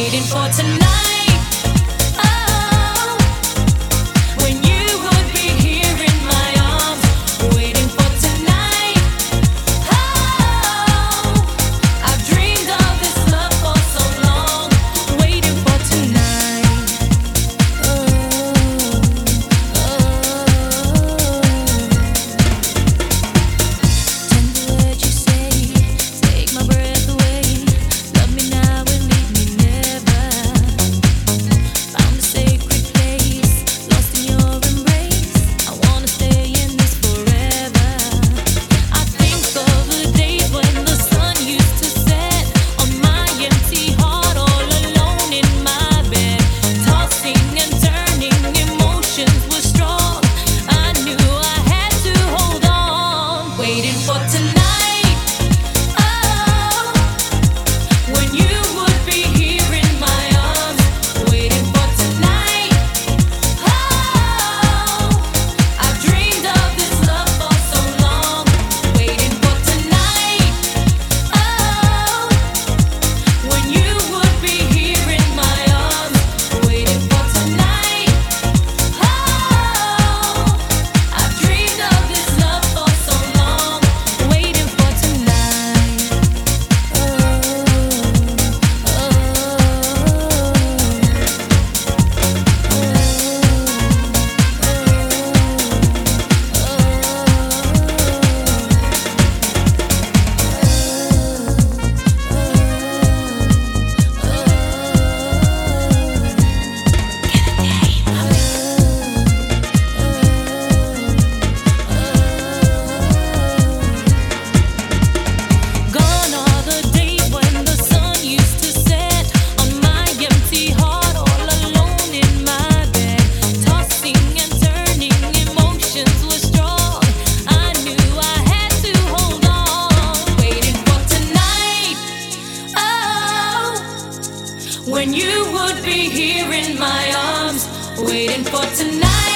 waiting for tonight. Oh, when you would be here in my arms, waiting for tonight. Oh, I've dreamed of this love for so long, waiting for tonight. Tender words you say, take my breath away. Love me now and leave me never. Found a sacred place, lost in your embrace. I wanna stay in this forever. I think of the days when the sun used to set on my empty heart, all alone in my bed, tossing and turning, emotions were strong. I knew I had to hold on, waiting for tonight. Oh, when you would be here in my arms, waiting for tonight. Oh, I've dreamed of this love for so long, waiting for tonight. Oh, when you would be here in my arms, waiting for tonight. Oh, I've dreamed of this love for so long, waiting for tonight. Gone are the days when the sun used to set on my empty heart, all alone in my bed, tossing and turning, emotions were strong. I knew I had to hold on, waiting for tonight. Oh, when you would be here in my arms, waiting for tonight.